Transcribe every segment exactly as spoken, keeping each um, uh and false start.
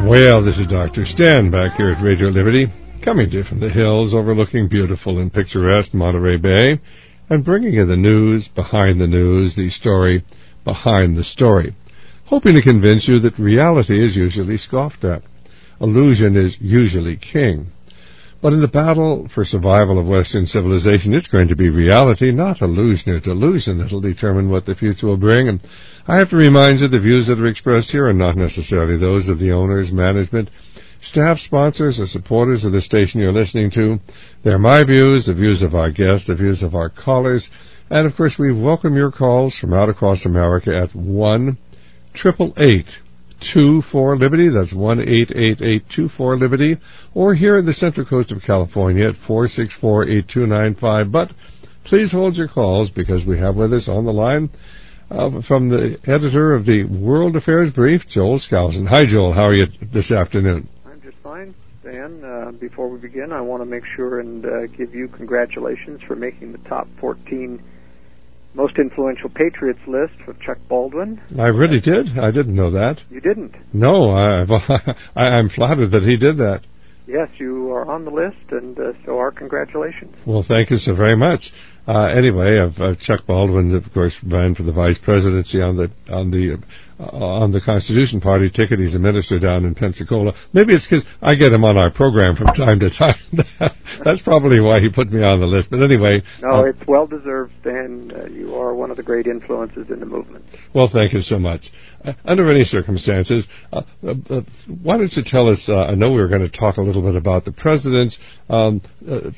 Well, this is Doctor Stan back here at Radio Liberty, coming to you from the hills overlooking beautiful and picturesque Monterey Bay, and bringing you the news behind the news, the story behind the story, hoping to convince you that reality is usually scoffed at. Illusion is usually king. But in the battle for survival of Western civilization, it's going to be reality, not illusion or delusion, that will determine what the future will bring. And I have to remind you, the views that are expressed here are not necessarily those of the owners, management, staff, sponsors, or supporters of the station you're listening to. They're my views, the views of our guests, the views of our callers. And, of course, we welcome your calls from out across America at one eight eight eight, two four, Liberty. That's one eight eight eight, two four, Liberty. Or here in the Central Coast of California at four six four, eight two nine five. But please hold your calls, because we have with us on the line uh, from the editor of the World Affairs Brief, Joel Skousen. Hi, Joel. How are you this afternoon? I'm just fine, Dan. Uh, before we begin, I want to make sure and uh, give you congratulations for making the top fourteen most influential Patriots list with Chuck Baldwin. I really did. I didn't know that. You didn't? No, I, I, I'm flattered that he did that. Yes, you are on the list, and uh, so our congratulations. Well, thank you so very much. Uh, anyway, I've, uh, Chuck Baldwin, of course, ran for the vice presidency on the on the uh, on the Constitution Party ticket. He's a minister down in Pensacola. Maybe it's because I get him on our program from time to time. That's probably why he put me on the list. But anyway, no, uh, it's well deserved, Dan. Uh, you are one of the great influences in the movement. Well, thank you so much. Uh, under any circumstances, uh, uh, uh, why don't you tell us? Uh, I know we were going to talk a little bit about the president's Um, uh,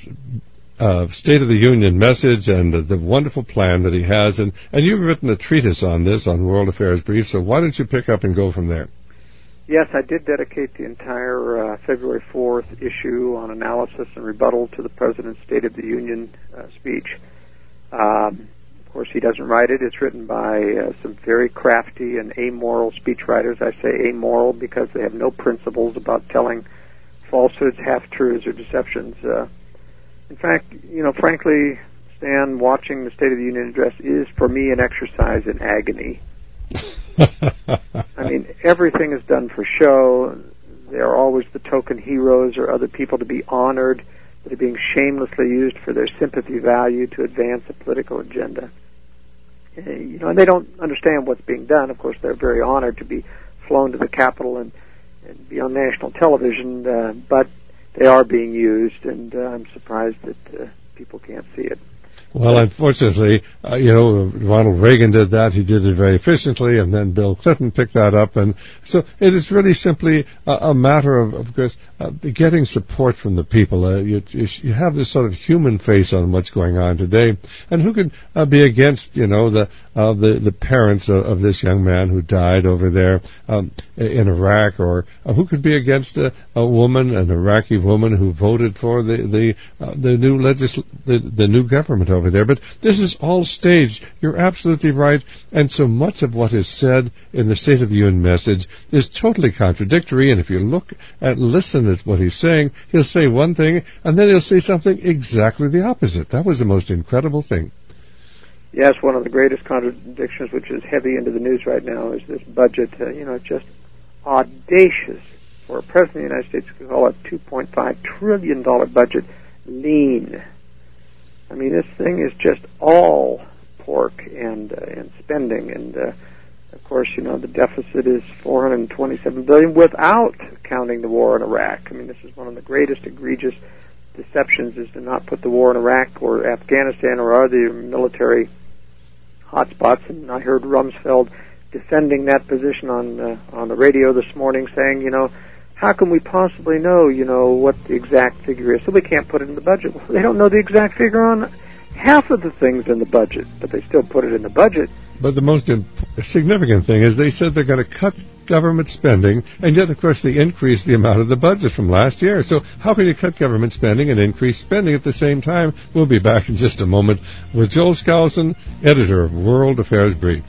Uh, State of the Union message and uh, the wonderful plan that he has. And, and you've written a treatise on this on World Affairs Brief, so why don't you pick up and go from there? Yes, I did dedicate the entire uh, February fourth issue on analysis and rebuttal to the President's State of the Union uh, speech. Um, of course, he doesn't write it. It's written by uh, some very crafty and amoral speechwriters. I say amoral because they have no principles about telling falsehoods, half-truths, or deceptions. Uh, In fact, you know, frankly, Stan, watching the State of the Union address is, for me, an exercise in agony. I mean, everything is done for show. There are always the token heroes or other people to be honored that are being shamelessly used for their sympathy value to advance a political agenda. You know, and they don't understand what's being done. Of course, they're very honored to be flown to the Capitol and, and be on national television, uh, but they are being used, and uh, I'm surprised that uh, people can't see it. Well, unfortunately, uh, you know, Ronald Reagan did that. He did it very efficiently, and then Bill Clinton picked that up. And so it is really simply a, a matter of, of course, uh, getting support from the people. Uh, you, you have this sort of human face on what's going on today. And who could uh, be against, you know, the uh, the, the parents of, of this young man who died over there um, in Iraq? Or uh, who could be against a, a woman, an Iraqi woman who voted for the the uh, the new legisl- the, the new government over over there. But this is all staged. You're absolutely right. And so much of what is said in the State of the Union message is totally contradictory. And if you look and listen at what he's saying, he'll say one thing, and then he'll say something exactly the opposite. That was the most incredible thing. Yes, one of the greatest contradictions, which is heavy into the news right now, is this budget. Uh, you know, just audacious for a president of the United States to call a two point five trillion dollars budget lean. I mean, this thing is just all pork and uh, and spending, and uh, of course, you know, the deficit is four hundred twenty-seven billion dollars without counting the war in Iraq. I mean, this is one of the greatest egregious deceptions, is to not put the war in Iraq or Afghanistan or other military hotspots. And I heard Rumsfeld defending that position on uh, on the radio this morning, saying, you know, how can we possibly know, you know, what the exact figure is? So we can't put it in the budget. Well, they don't know the exact figure on half of the things in the budget, but they still put it in the budget. But the most imp- significant thing is they said they're going to cut government spending, and yet, of course, they increased the amount of the budget from last year. So how can you cut government spending and increase spending at the same time? We'll be back in just a moment with Joel Skousen, editor of World Affairs Brief.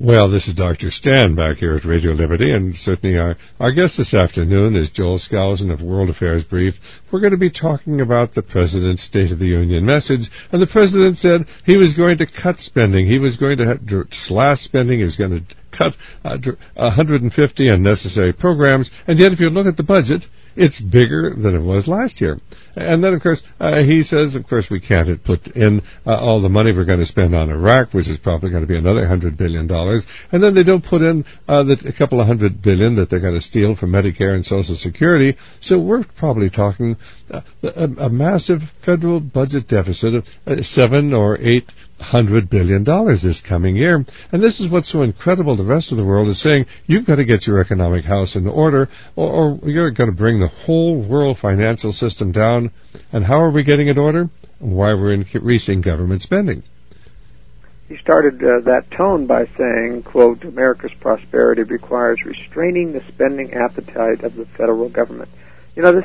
Well, this is Doctor Stan back here at Radio Liberty, and certainly our, our guest this afternoon is Joel Skousen of World Affairs Brief. We're going to be talking about the President's State of the Union message, and the President said he was going to cut spending. He was going to have to slash spending. He was going to cut uh, one hundred fifty unnecessary programs, and yet if you look at the budget, it's bigger than it was last year. And then, of course, uh, he says, of course, we can't put in uh, all the money we're going to spend on Iraq, which is probably going to be another one hundred billion dollars. And then they don't put in uh, the, a couple of hundred billion that they're going to steal from Medicare and Social Security. So we're probably talking uh, a, a massive federal budget deficit of uh, seven or eight hundred billion dollars this coming year. And this is what's so incredible. The rest of the world is saying, you've got to get your economic house in order, or, or you're going to bring the whole world financial system down. And how are we getting it in order? Why we're increasing government spending. He started uh, that tone by saying, quote, America's prosperity requires restraining the spending appetite of the federal government. You know, this,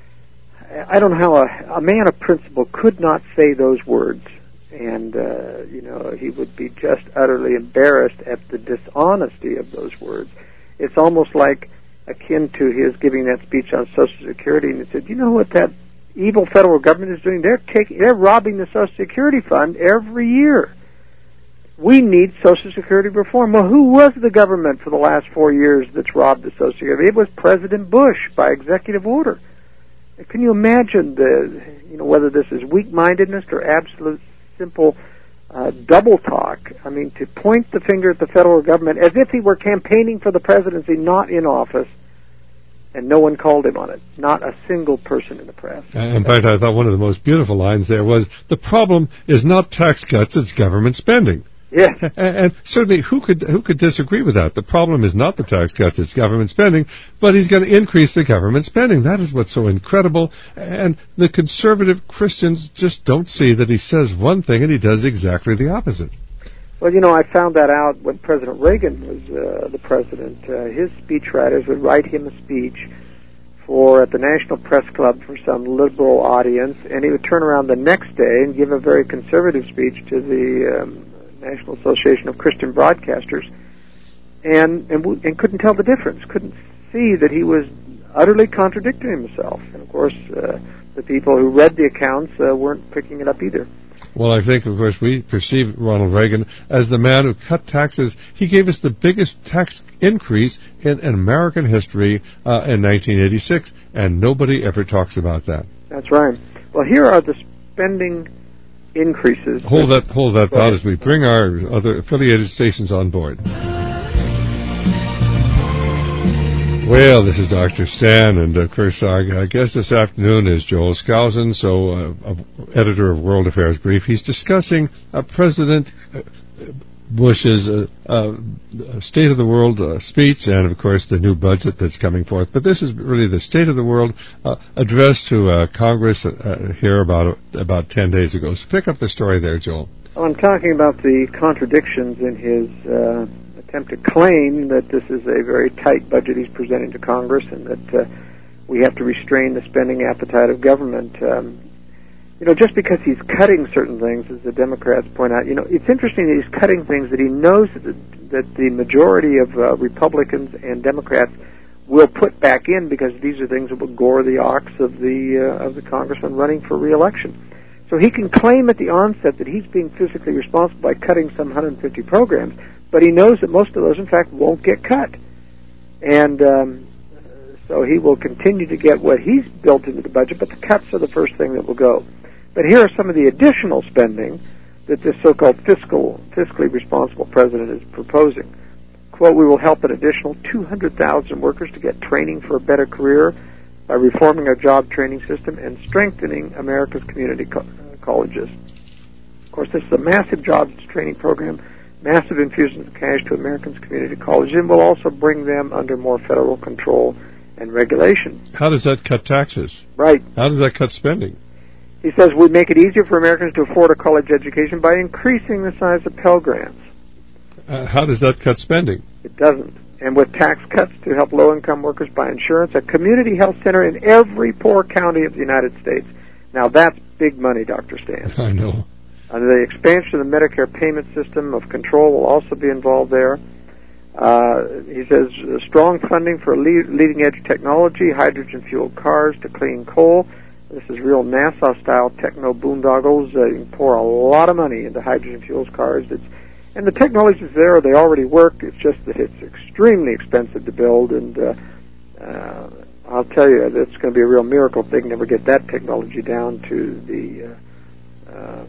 I don't know how a, a man of principle could not say those words. And, uh, you know, he would be just utterly embarrassed at the dishonesty of those words. It's almost like akin to his giving that speech on Social Security, and he said, you know what that evil federal government is doing? They're taking, they're robbing the Social Security fund every year. We need Social Security reform. Well, who was the government for the last four years that's robbed the Social Security? It was President Bush by executive order. Can you imagine the, you know, whether this is weak-mindedness or absolute simple uh, double talk? I mean, to point the finger at the federal government as if he were campaigning for the presidency, not in office, and no one called him on it. Not a single person in the press. In fact, I thought one of the most beautiful lines there was, the problem is not tax cuts, it's government spending. Yeah. And, and certainly, who could who could disagree with that? The problem is not the tax cuts, it's government spending, but he's going to increase the government spending. That is what's so incredible. And the conservative Christians just don't see that he says one thing and he does exactly the opposite. Well, you know, I found that out when President Reagan was uh, the president. Uh, his speechwriters would write him a speech for at the National Press Club for some liberal audience, and he would turn around the next day and give a very conservative speech to the um, National Association of Christian Broadcasters, and, and and couldn't tell the difference, couldn't see that he was utterly contradicting himself. And, of course, uh, the people who read the accounts uh, weren't picking it up either. Well, I think, of course, we perceive Ronald Reagan as the man who cut taxes. He gave us the biggest tax increase in, in American history uh, in nineteen eighty-six, and nobody ever talks about that. That's right. Well, here are the spending increases. Hold that, hold that thought as we bring our other affiliated stations on board. Well, this is Doctor Stan, and of course our guest this afternoon is Joel Skousen, so uh, editor of World Affairs Brief. He's discussing uh, President Bush's uh, uh, State of the World uh, speech, and of course the new budget that's coming forth. But this is really the State of the World uh, address to uh, Congress uh, here about about ten days ago. So pick up the story there, Joel. Well, I'm talking about the contradictions in his uh, attempt to claim that this is a very tight budget he's presenting to Congress, and that uh, we have to restrain the spending appetite of government. Um, You know, just because he's cutting certain things, as the Democrats point out, you know, it's interesting that he's cutting things that he knows that the, that the majority of uh, Republicans and Democrats will put back in, because these are things that will gore the ox of the uh, of the congressman running for re-election. So he can claim at the onset that he's being physically responsible by cutting some one hundred fifty programs, but he knows that most of those, in fact, won't get cut. And um, so he will continue to get what he's built into the budget, but the cuts are the first thing that will go. But here are some of the additional spending that this so-called fiscal, fiscally responsible president is proposing. Quote, we will help an additional two hundred thousand workers to get training for a better career by reforming our job training system and strengthening America's community co- uh, colleges. Of course, this is a massive jobs training program, massive infusions of cash to Americans' community colleges, and will also bring them under more federal control and regulation. How does that cut taxes? Right. How does that cut spending? He says we make it easier for Americans to afford a college education by increasing the size of Pell Grants. Uh, how does that cut spending? It doesn't. And with tax cuts to help low-income workers buy insurance, a community health center in every poor county of the United States. Now that's big money, Doctor Stan. I know. Uh, the expansion of the Medicare payment system of control will also be involved there. Uh, he says uh, strong funding for le- leading-edge technology, hydrogen-fueled cars to clean coal. This is real NASA-style techno boondoggles. Uh, you can pour a lot of money into hydrogen-fueled cars. It's, and the technology's there. They already work. It's just that it's extremely expensive to build. And uh, uh, I'll tell you, it's going to be a real miracle if they can ever get that technology down to the uh, uh,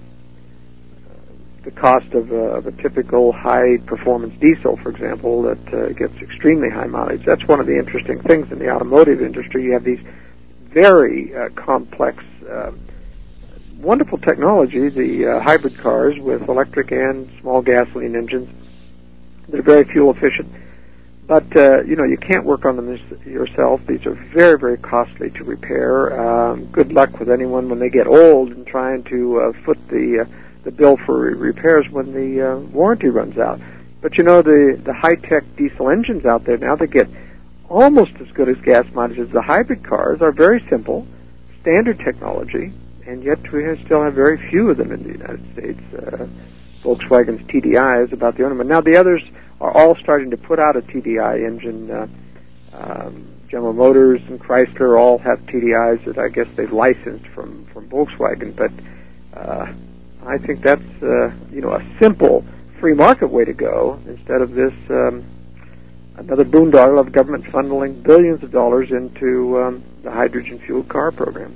the cost of a, of a typical high-performance diesel, for example, that uh, gets extremely high mileage. That's one of the interesting things in the automotive industry. You have these very uh, complex, uh, wonderful technology, the uh, hybrid cars with electric and small gasoline engines that are very fuel efficient. But, uh, you know, you can't work on them yourself. These are very, very costly to repair. Um, good luck with anyone when they get old and trying to uh, foot the... Uh, the bill for repairs when the uh, warranty runs out. But you know, the, the high-tech diesel engines out there now that get almost as good as gas mileage as the hybrid cars are very simple, standard technology, and yet we still have very few of them in the United States. Uh, Volkswagen's T D I is about the only one. Now the others are all starting to put out a T D I engine. Uh, um, General Motors and Chrysler all have T D Is that I guess they've licensed from, from Volkswagen, but uh, I think that's, uh, you know, a simple free market way to go instead of this um, another boondoggle of government funneling billions of dollars into um, the hydrogen-fueled car program.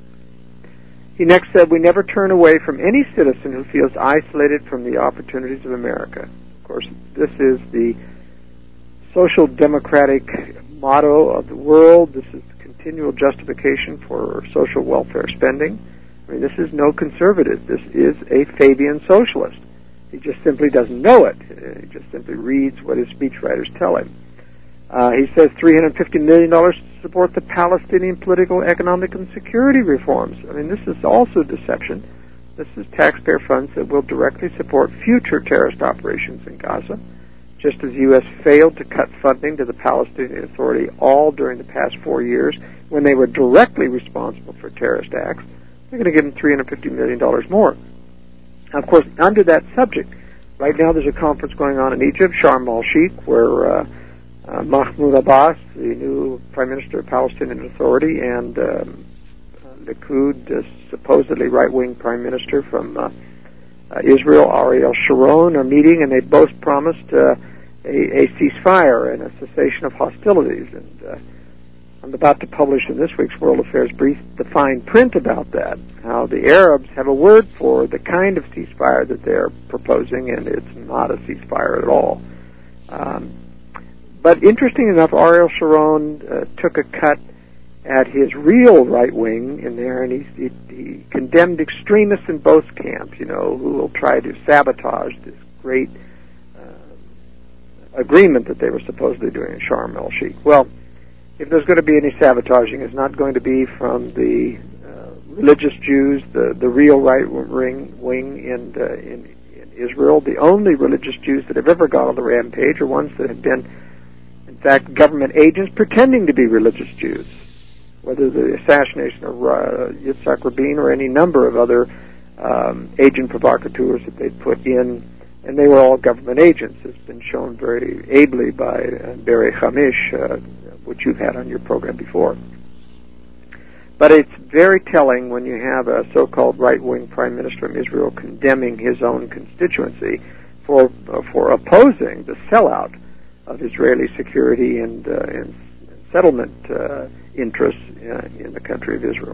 He next said, we never turn away from any citizen who feels isolated from the opportunities of America. Of course, this is the social democratic motto of the world. This is the continual justification for social welfare spending. I mean, this is no conservative. This is a Fabian socialist. He just simply doesn't know it. He just simply reads what his speechwriters tell him. Uh, he says three hundred fifty million dollars to support the Palestinian political, economic, and security reforms. I mean, this is also deception. This is taxpayer funds that will directly support future terrorist operations in Gaza. Just as the U S failed to cut funding to the Palestinian Authority all during the past four years when they were directly responsible for terrorist acts, they're going to give them three hundred fifty million dollars more. Now, of course, under that subject, right now there's a conference going on in Egypt, Sharm el-Sheikh, where uh, uh, Mahmoud Abbas, the new Prime Minister of Palestinian Authority, and um, uh, Likud, uh, supposedly right-wing Prime Minister from uh, uh, Israel, Ariel Sharon, are meeting, and they both promised uh, a, a ceasefire and a cessation of hostilities. And uh, I'm about to publish in this week's World Affairs Brief the fine print about that, how the Arabs have a word for the kind of ceasefire that they're proposing, and it's not a ceasefire at all. Um, but interesting enough, Ariel Sharon uh, took a cut at his real right wing in there, and he, he, he condemned extremists in both camps, you know, who will try to sabotage this great uh, agreement that they were supposedly doing in Sharm el-Sheikh. Well, if there's going to be any sabotaging, it's not going to be from the uh, religious Jews, the, the real right-wing wing in, uh, in, in Israel. The only religious Jews that have ever gone on the rampage are ones that have been, in fact, government agents pretending to be religious Jews, whether the assassination of uh, Yitzhak Rabin or any number of other um, agent provocateurs that they put in, and they were all government agents. It's been shown very ably by uh, Barry Hamish, uh, which you've had on your program before. But it's very telling when you have a so-called right-wing prime minister of Israel condemning his own constituency for uh, for opposing the sellout of Israeli security and, uh, and settlement uh, interests uh, in the country of Israel.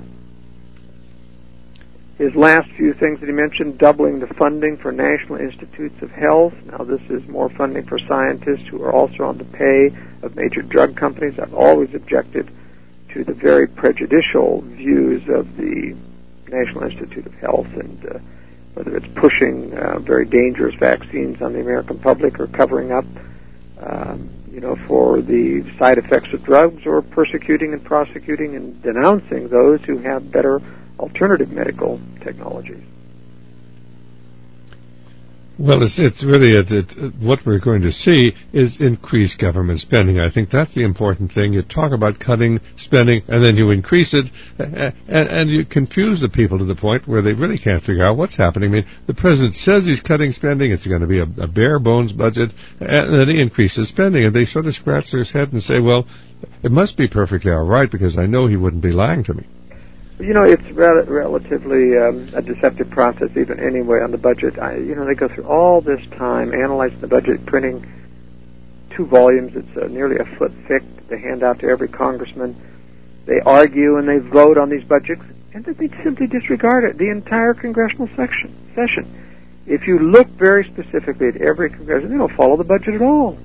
His last few things that he mentioned, doubling the funding for National Institutes of Health. Now, this is more funding for scientists who are also on the pay of major drug companies. I've always objected to the very prejudicial views of the National Institute of Health, and uh, whether it's pushing uh, very dangerous vaccines on the American public or covering up, um, you know, for the side effects of drugs, or persecuting and prosecuting and denouncing those who have better alternative medical technologies. Well, it's, it's really it, it, what we're going to see is increased government spending. I think that's the important thing. You talk about cutting spending, and then you increase it, and, and you confuse the people to the point where they really can't figure out what's happening. I mean, the president says he's cutting spending. It's going to be a, a bare-bones budget, and then he increases spending, and they sort of scratch their head and say, well, it must be perfectly all right because I know he wouldn't be lying to me. You know, it's rel- relatively um, a deceptive process even anyway on the budget. I, you know, they go through all this time analyzing the budget, printing two volumes. It's uh, nearly a foot thick that they hand out to every congressman. They argue and they vote on these budgets, and then they simply disregard it, the entire congressional section, session. If you look very specifically at every congressional, they don't follow the budget at all.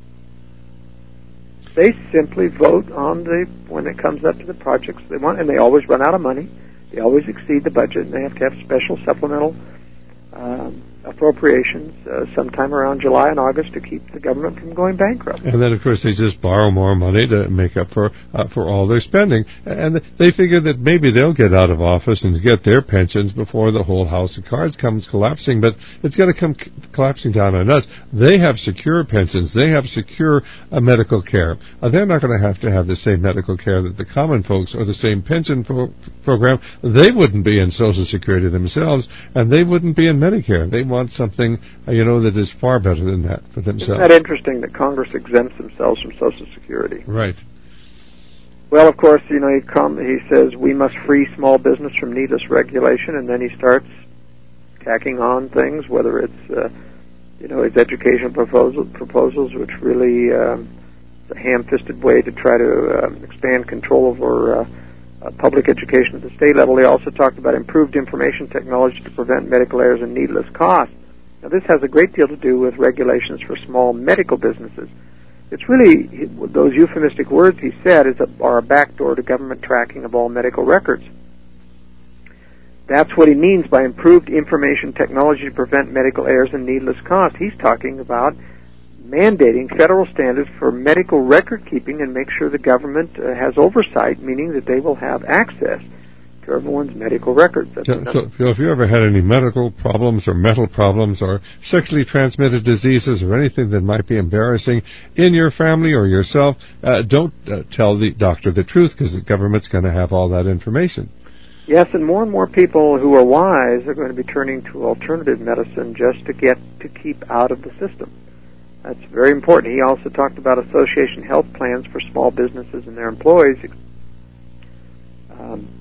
They simply vote on the, when it comes up to the projects they want, and they always run out of money. They always exceed the budget, and they have to have special supplemental um, appropriations uh, sometime around July and August to keep the government from going bankrupt. And then, of course, they just borrow more money to make up for uh, for all their spending. And they figure that maybe they'll get out of office and get their pensions before the whole house of cards comes collapsing. But it's going to come c- collapsing down on us. They have secure pensions. They have secure uh, medical care. Uh, they're not going to have to have the same medical care that the common folks or the same pension pro- program. They wouldn't be in Social Security themselves, and they wouldn't be in Medicare. They want something, uh, you know, that is far better than that for themselves. Isn't that interesting that Congress exempts themselves from Social Security? Right. Well, of course, you know, he, com- he says we must free small business from needless regulation, and then he starts tacking on things, whether it's, uh, you know, his education proposal, proposals, which really um, is a ham-fisted way to try to uh, expand control over uh, uh, public education at the state level. He also talked about improved information technology to prevent medical errors and needless costs. Now, this has a great deal to do with regulations for small medical businesses. It's really, those euphemistic words he said is a, are a backdoor to government tracking of all medical records. That's what he means by improved information technology to prevent medical errors and needless costs. He's talking about mandating federal standards for medical record keeping and make sure the government uh, has oversight, meaning that they will have access to everyone's medical records. So, so, if you ever had any medical problems or mental problems or sexually transmitted diseases or anything that might be embarrassing in your family or yourself, uh, don't uh, tell the doctor the truth because the government's going to have all that information. Yes, and more and more people who are wise are going to be turning to alternative medicine just to get to keep out of the system. That's very important. He also talked about association health plans for small businesses and their employees. Um,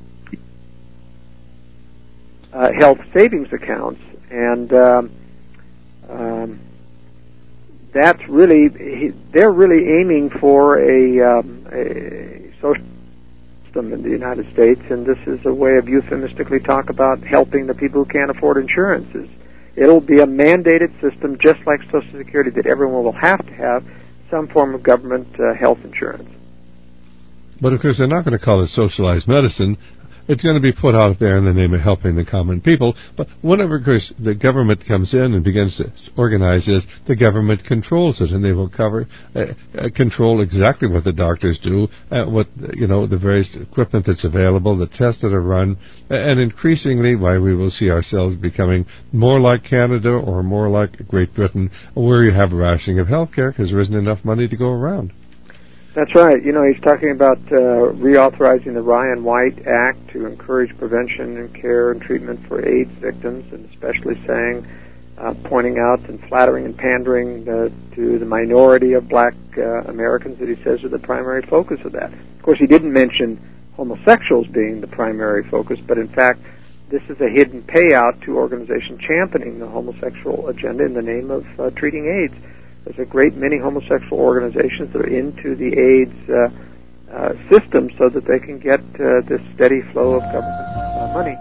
Uh, health savings accounts, and um, um, that's really he, they're really aiming for a, um, a social system in the United States, and this is a way of euphemistically talk about helping the people who can't afford insurances. It'll be a mandated system, just like Social Security, that everyone will have to have some form of government uh, health insurance. But of course, they're not going to call it socialized medicine. It's going to be put out there in the name of helping the common people. But whenever, of course, the government comes in and begins to organize this, the government controls it, and they will cover, uh, uh, control exactly what the doctors do, uh, what, you know, the various equipment that's available, the tests that are run, and increasingly why we will see ourselves becoming more like Canada or more like Great Britain, where you have rationing of health care because there isn't enough money to go around. That's right. You know, he's talking about uh, reauthorizing the Ryan White Act to encourage prevention and care and treatment for AIDS victims, and especially saying, uh, pointing out and flattering and pandering uh, to the minority of black uh, Americans that he says are the primary focus of that. Of course, he didn't mention homosexuals being the primary focus, but in fact, this is a hidden payout to organizations championing the homosexual agenda in the name of uh, treating AIDS. There's a great many homosexual organizations that are into the AIDS uh, uh, system so that they can get uh, this steady flow of government uh, money.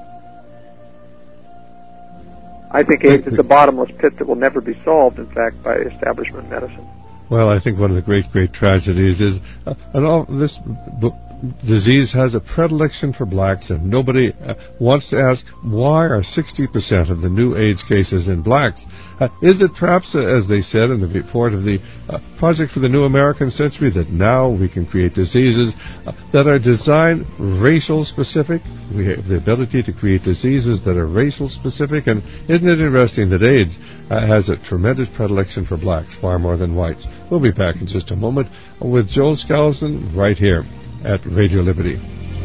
I think AIDS is a bottomless pit that will never be solved, in fact, by establishment medicine. Well, I think one of the great, great tragedies is, uh, and all this b- disease has a predilection for blacks, and nobody uh, wants to ask, why are sixty percent of the new AIDS cases in blacks? Uh, is it perhaps, uh, as they said in the report of the uh, Project for the New American Century, that now we can create diseases uh, that are designed racial specific? We have the ability to create diseases that are racial specific, and isn't it interesting that AIDS uh, has a tremendous predilection for blacks, far more than whites? We'll be back in just a moment with Joel Skousen right here at Radio Liberty.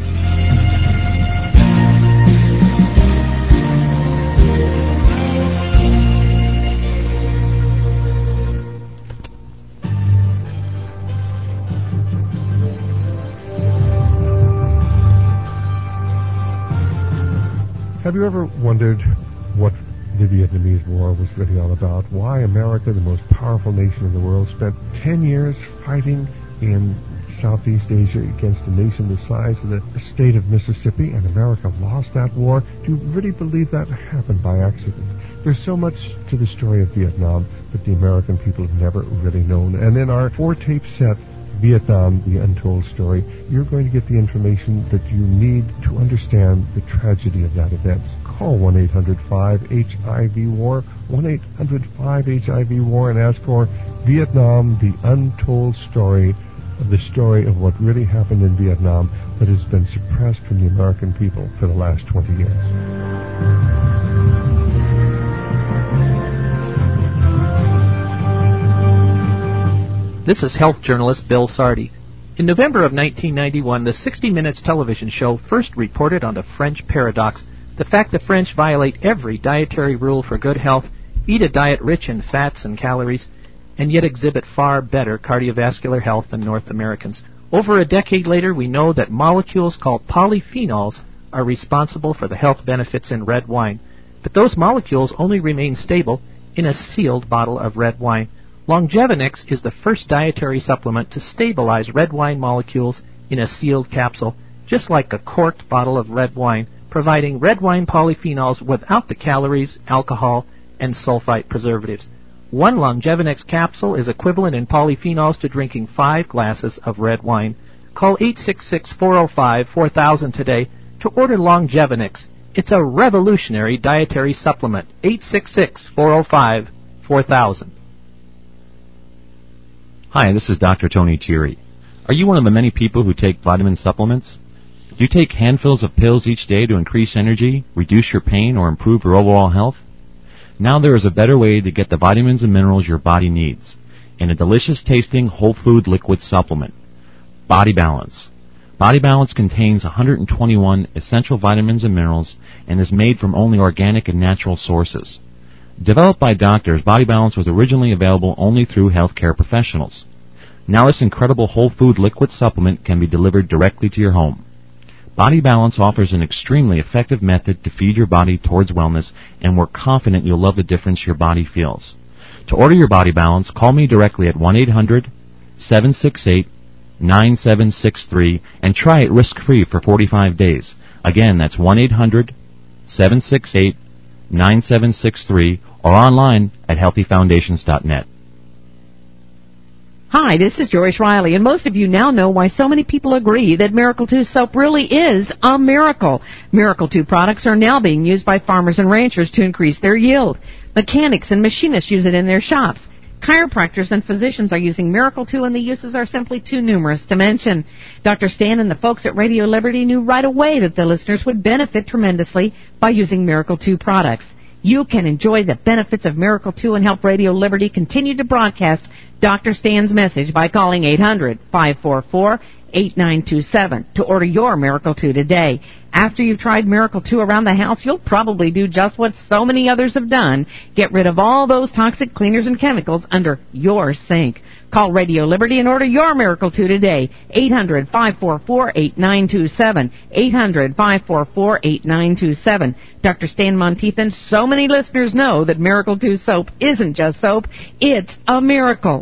Have you ever wondered what the Vietnamese War was really all about? Why America, the most powerful nation in the world, spent ten years fighting in Southeast Asia against a nation the size of the state of Mississippi, and America lost that war? Do you really believe that happened by accident? There's so much to the story of Vietnam that the American people have never really known. And in our four-tape set, Vietnam, The Untold Story, you're going to get the information that you need to understand the tragedy of that event. Call one eight hundred five H I V war, one eight hundred five H I V war, and ask for Vietnam, The Untold Story, the story of what really happened in Vietnam that has been suppressed from the American people for the last twenty years. This is health journalist Bill Sardi. In November of nineteen ninety-one, the sixty minutes television show first reported on the French paradox, the fact the French violate every dietary rule for good health, eat a diet rich in fats and calories, and yet exhibit far better cardiovascular health than North Americans. Over a decade later, we know that molecules called polyphenols are responsible for the health benefits in red wine. But those molecules only remain stable in a sealed bottle of red wine. Longevinix is the first dietary supplement to stabilize red wine molecules in a sealed capsule, just like a corked bottle of red wine, providing red wine polyphenols without the calories, alcohol, and sulfite preservatives. One Longevinix capsule is equivalent in polyphenols to drinking five glasses of red wine. Call eight six six, four oh five, four thousand today to order Longevinix. It's a revolutionary dietary supplement. eight six six, four oh five, four thousand. Hi, this is Doctor Tony Thierry. Are you one of the many people who take vitamin supplements? Do you take handfuls of pills each day to increase energy, reduce your pain, or improve your overall health? Now there is a better way to get the vitamins and minerals your body needs in a delicious-tasting whole food liquid supplement, Body Balance. Body Balance contains one hundred twenty-one essential vitamins and minerals and is made from only organic and natural sources. Developed by doctors, Body Balance was originally available only through healthcare professionals. Now this incredible whole food liquid supplement can be delivered directly to your home. Body Balance offers an extremely effective method to feed your body towards wellness, and we're confident you'll love the difference your body feels. To order your Body Balance, call me directly at one eight hundred, seven six eight, nine seven six three and try it risk-free for forty-five days. Again, that's one eight hundred, seven six eight, nine seven six three or online at healthy foundations dot net. Hi, this is Joyce Riley, and most of you now know why so many people agree that Miracle two soap really is a miracle. Miracle two products are now being used by farmers and ranchers to increase their yield. Mechanics and machinists use it in their shops. Chiropractors and physicians are using Miracle two, and the uses are simply too numerous to mention. Doctor Stan and the folks at Radio Liberty knew right away that the listeners would benefit tremendously by using Miracle two products. You can enjoy the benefits of Miracle two and help Radio Liberty continue to broadcast Doctor Stan's message by calling eight hundred, five four four, eight nine two seven to order your Miracle two today. After you've tried Miracle two around the house, you'll probably do just what so many others have done. Get rid of all those toxic cleaners and chemicals under your sink. Call Radio Liberty and order your Miracle two today. eight hundred, five four four, eight nine two seven. eight hundred, five four four, eight nine two seven. Doctor Stan Monteith and so many listeners know that Miracle two soap isn't just soap, it's a miracle.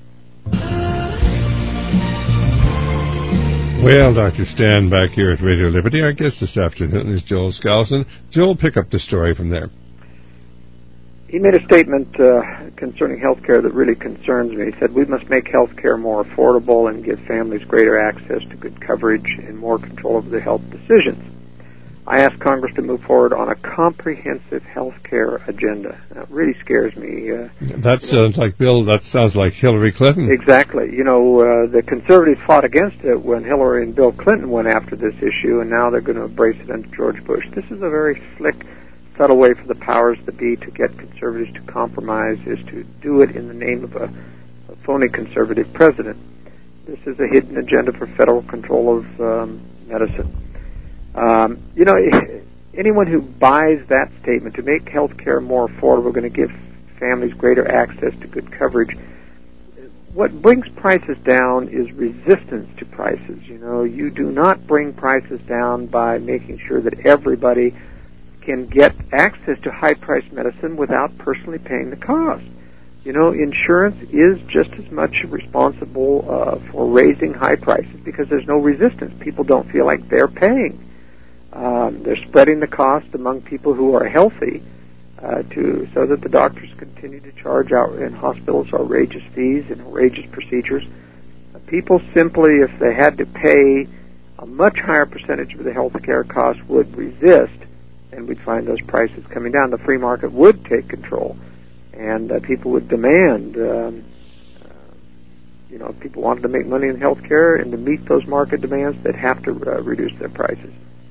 Well, Doctor Stan back here at Radio Liberty. Our guest this afternoon is Joel Skousen. Joel, pick up the story from there. he made a statement uh, concerning health care that really concerns me. He said, we must make health care more affordable and give families greater access to good coverage and more control over their health decisions. I asked Congress to move forward on a comprehensive health care agenda. That really scares me. Uh, that sounds like Bill. That sounds like Hillary Clinton. Exactly. You know, uh, the conservatives fought against it when Hillary and Bill Clinton went after this issue, and now they're going to embrace it under George Bush. This is a very slick, subtle way for the powers that be to get conservatives to compromise, is to do it in the name of a, a phony conservative president. This is a hidden agenda for federal control of um, medicine. Um, you know, anyone who buys that statement, to make health care more affordable, going to give families greater access to good coverage, what brings prices down is resistance to prices. You know, you do not bring prices down by making sure that everybody can get access to high-priced medicine without personally paying the cost. You know, insurance is just as much responsible uh, for raising high prices because there's no resistance. People don't feel like they're paying. Um, they're spreading the cost among people who are healthy uh, to so that the doctors continue to charge out in hospitals outrageous fees and outrageous procedures. Uh, people simply, if they had to pay a much higher percentage of the health care costs, would resist, and we'd find those prices coming down. The free market would take control, and uh, people would demand, um, uh, you know, if people wanted to make money in health care and to meet those market demands, they'd have to uh, reduce their prices.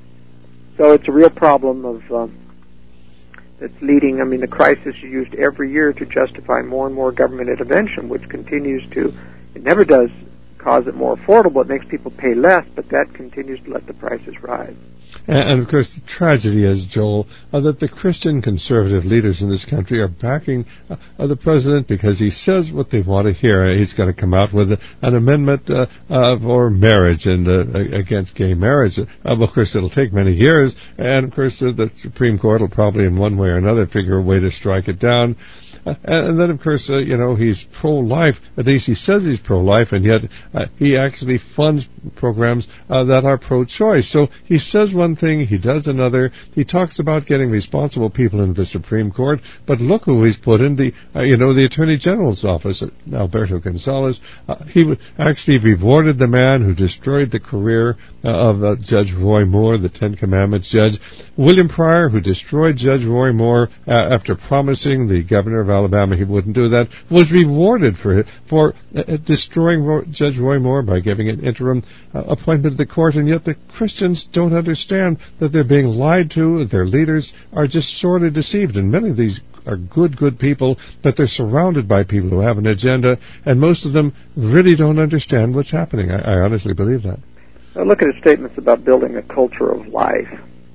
So it's a real problem of um, that's leading. I mean, the crisis is used every year to justify more and more government intervention, which continues to. It never does cause it more affordable. It makes people pay less, but that continues to let the prices rise. And, and of course, the tragedy is, Joel, uh, that the Christian conservative leaders in this country are backing uh, uh, the president because he says what they want to hear. He's going to come out with a, an amendment uh, uh, for marriage and uh, against gay marriage. Uh, of course, it'll take many years, and of course, uh, the Supreme Court will probably, in one way or another, figure a way to strike it down. Uh, and then, of course, uh, you know, he's pro-life. At least he says he's pro-life, and yet uh, he actually funds programs uh, that are pro-choice. So he says one thing, he does another. He talks about getting responsible people into the Supreme Court, but look who he's put in the, uh, you know, the Attorney General's office, Alberto Gonzales. Uh, he actually rewarded the man who destroyed the career uh, of uh, Judge Roy Moore, the Ten Commandments judge. William Pryor, who destroyed Judge Roy Moore uh, after promising the governor of Alabama he wouldn't do that, was rewarded for for uh, destroying Ro- Judge Roy Moore by giving an interim uh, appointment to the court, and yet the Christians don't understand that they're being lied to. Their leaders are just sorely deceived, and many of these are good, good people, but they're surrounded by people who have an agenda, and most of them really don't understand what's happening. I, I honestly believe that. Now look at his statements about building a culture of life.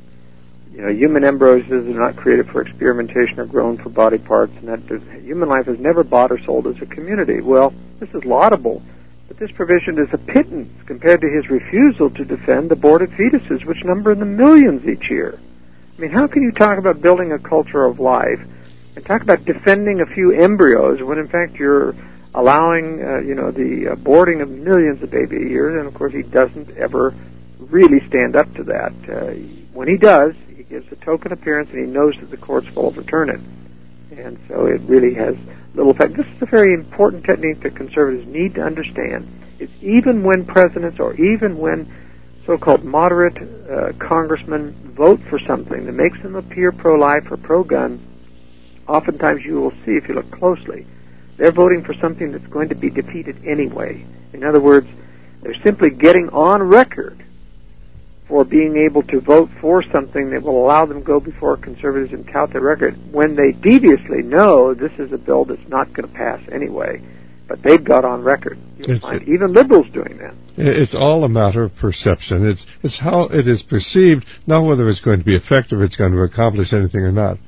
You know, human embryos are not created for experimentation or grown for body parts, and that human life is never bought or sold as a community. Well, this is laudable, but this provision is a pittance compared to his refusal to defend aborted fetuses, which number in the millions each year. I mean, how can you talk about building a culture of life and talk about defending a few embryos when, in fact, you're allowing, uh, you know, the aborting of millions of baby a year? And, of course, he doesn't ever really stand up to that. Uh, when he does, he gives a token appearance, and he knows that the courts will overturn it. And so it really has little effect. This is a very important technique that conservatives need to understand. It's even when presidents or even when so-called moderate uh, congressmen vote for something that makes them appear pro-life or pro-gun, oftentimes you will see, if you look closely, they're voting for something that's going to be defeated anyway. In other words, they're simply getting on record for being able to vote for something that will allow them to go before conservatives and tout their record when they deviously know this is a bill that's not going to pass anyway. But they've got on record. You'll find even liberals doing that. It's all a matter of perception. It's it's how it is perceived, not whether it's going to be effective, it's going to accomplish anything or not.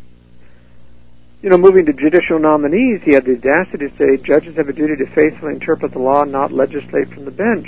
You know, moving to judicial nominees, he had the audacity to say judges have a duty to faithfully interpret the law, not legislate from the bench.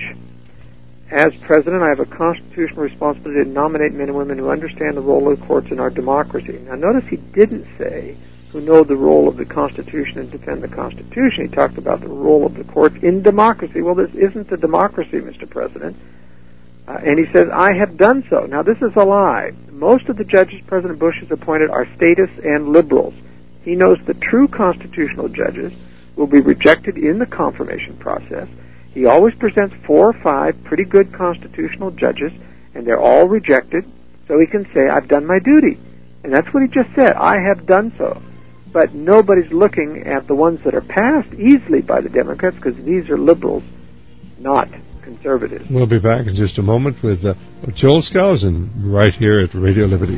As president, I have a constitutional responsibility to nominate men and women who understand the role of the courts in our democracy. Now, notice he didn't say who know the role of the Constitution and defend the Constitution. He talked about the role of the courts in democracy. Well, this isn't a democracy, Mister President. Uh, and he says, I have done so. Now, this is a lie. Most of the judges President Bush has appointed are statists and liberals. He knows the true constitutional judges will be rejected in the confirmation process. He always presents four or five pretty good constitutional judges, and they're all rejected, so he can say, I've done my duty. And that's what he just said, I have done so. But nobody's looking at the ones that are passed easily by the Democrats, because these are liberals, not conservatives. We'll be back in just a moment with uh, Joel Skousen right here at Radio Liberty.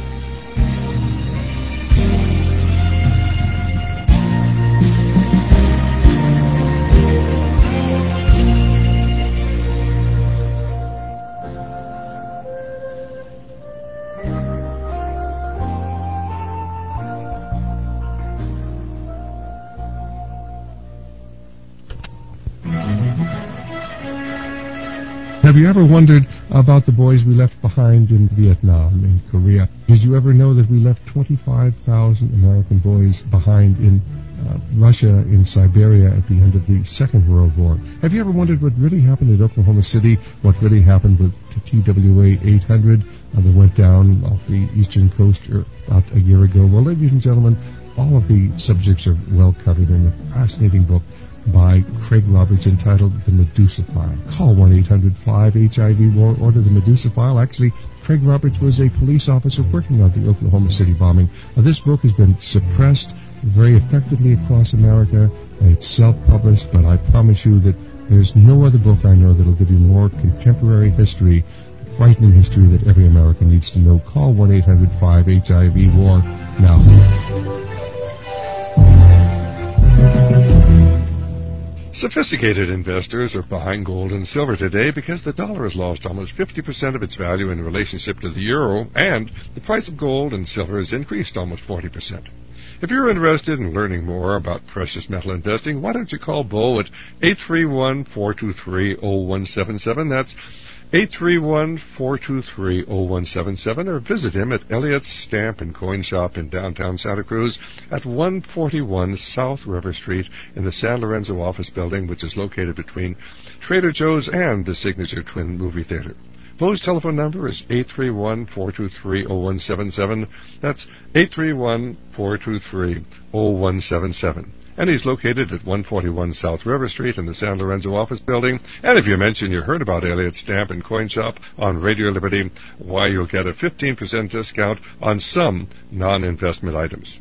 Have you ever wondered about the boys we left behind in Vietnam, in Korea? Did you ever know that we left twenty-five thousand American boys behind in uh, Russia, in Siberia at the end of the Second World War? Have you ever wondered what really happened at Oklahoma City, what really happened with T W A eight hundred uh, that went down off the eastern coast about a year ago? Well, ladies and gentlemen, all of the subjects are well covered in a fascinating book by Craig Roberts entitled The Medusa File. Call one eight hundred five H I V or order The Medusa File. Actually, Craig Roberts was a police officer working on the Oklahoma City bombing. Now, this book has been suppressed very effectively across America. It's self-published, but I promise you that there's no other book I know that will give you more contemporary history, frightening history that every American needs to know. Call one eight hundred five H I V war now. Sophisticated investors are buying gold and silver today because the dollar has lost almost fifty percent of its value in relationship to the euro, and the price of gold and silver has increased almost forty percent. If you're interested in learning more about precious metal investing, why don't you call Bo at eight three one, four two three, zero one seven seven. That's eight three one, four two three, zero one seven seven, or visit him at Elliott's Stamp and Coin Shop in downtown Santa Cruz at one forty-one South River Street in the San Lorenzo office building, which is located between Trader Joe's and the Signature Twin Movie Theater. Bo's telephone number is eight three one, four two three, zero one seven seven. That's eight three one, four two three, zero one seven seven. And he's located at one forty-one South River Street in the San Lorenzo office building. And if you mention you heard about Elliott's Stamp and Coin Shop on Radio Liberty, why, you'll get a fifteen percent discount on some non-investment items.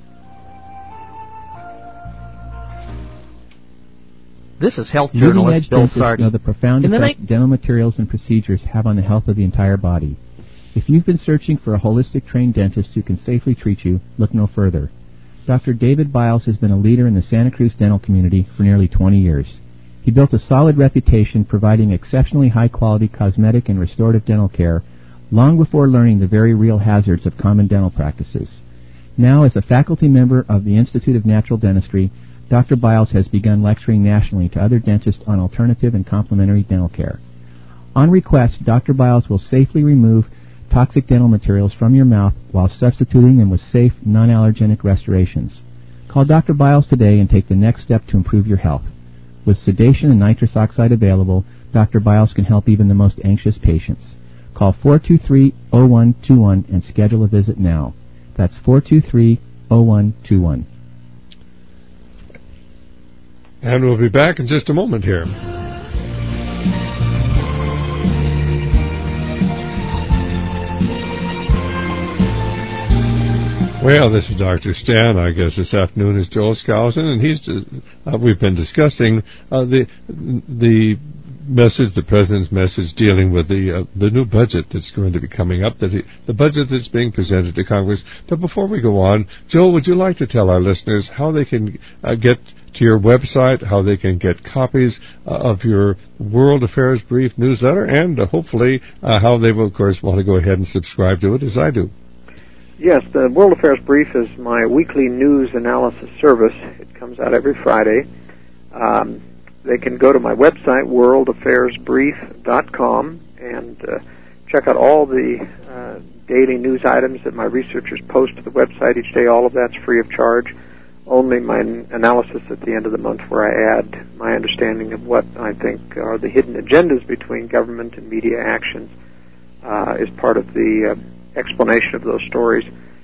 This is health journalist Bill Sardi. Know the profound In the effect night- dental materials and procedures have on the health of the entire body. If you've been searching for a holistic trained dentist who can safely treat you, look no further. Doctor David Biles has been a leader in the Santa Cruz dental community for nearly twenty years. He built a solid reputation providing exceptionally high-quality cosmetic and restorative dental care long before learning the very real hazards of common dental practices. Now, as a faculty member of the Institute of Natural Dentistry, Doctor Biles has begun lecturing nationally to other dentists on alternative and complementary dental care. On request, Doctor Biles will safely remove toxic dental materials from your mouth while substituting them with safe, non-allergenic restorations. Call Doctor Biles today and take the next step to improve your health. With sedation and nitrous oxide available, Doctor Biles can help even the most anxious patients. Call four two three, zero one two one and schedule a visit now. That's four two three, zero one two one. And we'll be back in just a moment here. Well, this is Doctor Stan. I guess this afternoon is Joel Skousen, and he's uh, we've been discussing uh, the the message, the president's message, dealing with the uh, the new budget that's going to be coming up, that he, the budget that's being presented to Congress. But before we go on, Joel, would you like to tell our listeners how they can uh, get to your website, how they can get copies uh, of your World Affairs Brief newsletter, and uh, hopefully uh, how they will, of course, want to go ahead and subscribe to it, as I do? Yes, the World Affairs Brief is my weekly news analysis service. It comes out every Friday. Um, they can go to my website, world affairs brief dot com, and uh, check out all the uh, daily news items that my researchers post to the website each day. All of that's free of charge. Only my analysis at the end of the month, where I add my understanding of what I think are the hidden agendas between government and media actions, uh, is part of the uh, explanation of those stories.